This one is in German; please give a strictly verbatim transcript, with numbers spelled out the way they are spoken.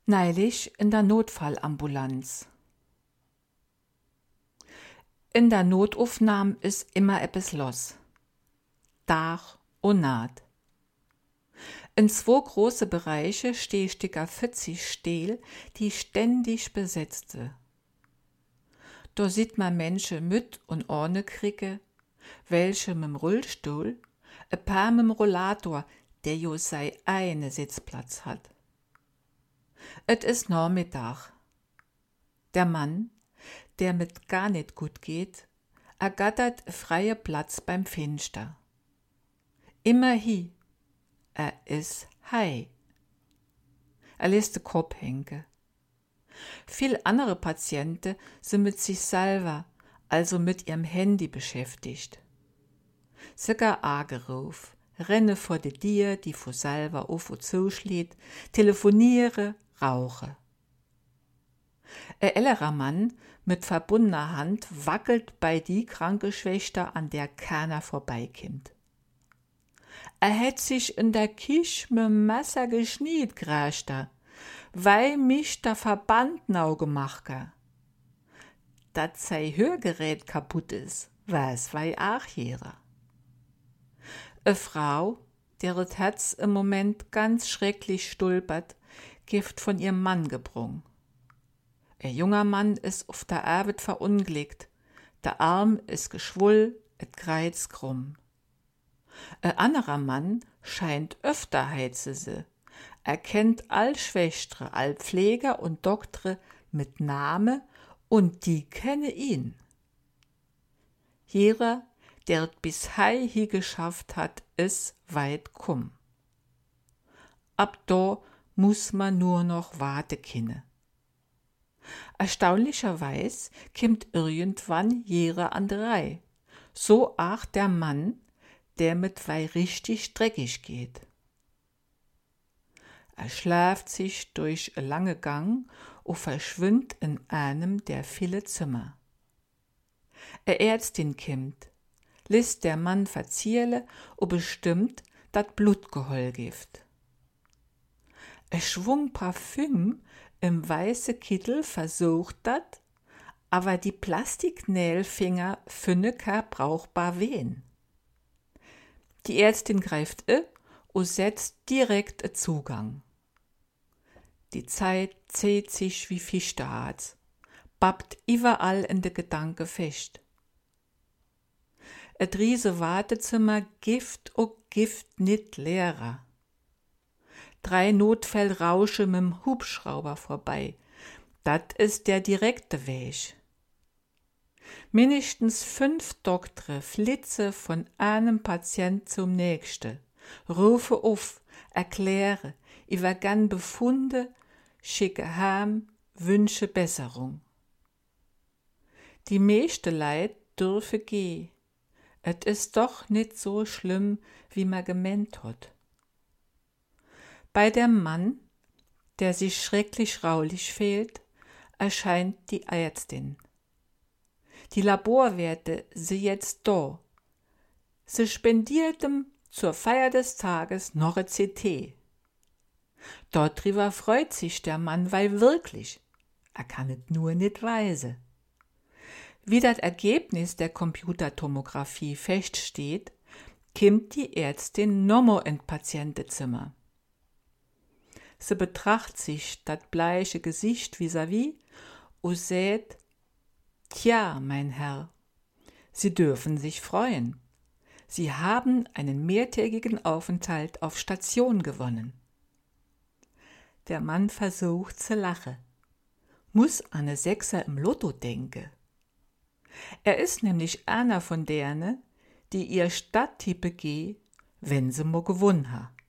Neulich in der Notfallambulanz. In der Notaufnahme ist immer etwas los. Tag und Naht. In zwei große Bereiche steh sticker vierzig Stühle, die ständig besetzte. Da sieht man Menschen mit und ohne Kricke, welche mit'm Rollstuhl, a paar mit'm Rollator, der jo sei eine Sitzplatz hat. Et is Nachmittag. Der Mann, der mit gar nicht gut geht, ergattert freie Platz beim Fenster. Immer hi, er is hei. Er lässt den Kopf hängen. Viel andere Patienten sind mit sich selber, also mit ihrem Handy beschäftigt. Sogar angeruf, renne vor de Dir, die vor selber auf und zuschlägt, telefoniere, rauche. Ein älterer Mann mit verbundener Hand wackelt bei die kranke Schwester, an der keiner vorbeikommt. Er hätt sich in der Kisch mit'm Messer geschniet, gräscht er, weil mich der Verband nau gemacht ha. Dat sei Hörgerät kaputt is, weiß wei auch jeder. E Frau, deret Herz im Moment ganz schrecklich stolpert, gift von ihrem Mann gebrungen. Ein junger Mann ist auf der Arbeit verunglückt, der Arm ist geschwull, et Kreuz krumm. Ein anderer Mann scheint öfter heize se. Er kennt all Schwächtre, all Pfleger und Doktre mit Name und die kenne ihn. Jeder, der bis hei hi geschafft hat, is weit kumm. Ab da muss man nur noch warte kinne. Erstaunlicherweise kimmt irgendwann jeder an der Reihe. So auch der Mann, der mit wei richtig dreckig geht. Er schläft sich durch e lange Gang und verschwindt in einem der viele Zimmer. E Ärztin kimmt, lässt der Mann verziele und bestimmt, dat Blut geholl gift. E Schwung Parfüm im weiße Kittel versucht dat, aber die Plastiknägelfinger fünne ka brauchbar wehen. Die Ärztin greift e und setzt direkt e Zugang. Die Zeit zählt sich wie Fichterharz, babbt überall in de Gedanke fest. Et riese Wartezimmer Gift o Gift nit leerer. Drei Notfallrausche mit'm Hubschrauber vorbei. Dat ist der direkte Weg. Mindestens fünf Doktre flitze von einem Patient zum nächsten, rufe auf, erkläre, übergann Befunde, schicke heim, wünsche Besserung. Die meiste Leid dürfe geh. Et ist doch nicht so schlimm, wie man gemeint hat. Bei dem Mann, der sich schrecklich raulich fehlt, erscheint die Ärztin. Die Laborwerte sind jetzt da. Sie spendiert ihm zur Feier des Tages noch ein C T. Dort drüber freut sich der Mann, weil wirklich, er kann es nur nicht weise. Wie das Ergebnis der Computertomographie feststeht, kimmt die Ärztin nochmal in Patientenzimmer. Sie betracht sich das bleiche Gesicht vis-à-vis und sagt, tja, mein Herr, Sie dürfen sich freuen. Sie haben einen mehrtägigen Aufenthalt auf Station gewonnen. Der Mann versucht zu lachen, muss an eine Sechser im Lotto denken. Er ist nämlich einer von denen, die ihr Stadttippe geh, wenn sie mo gewonnen ha.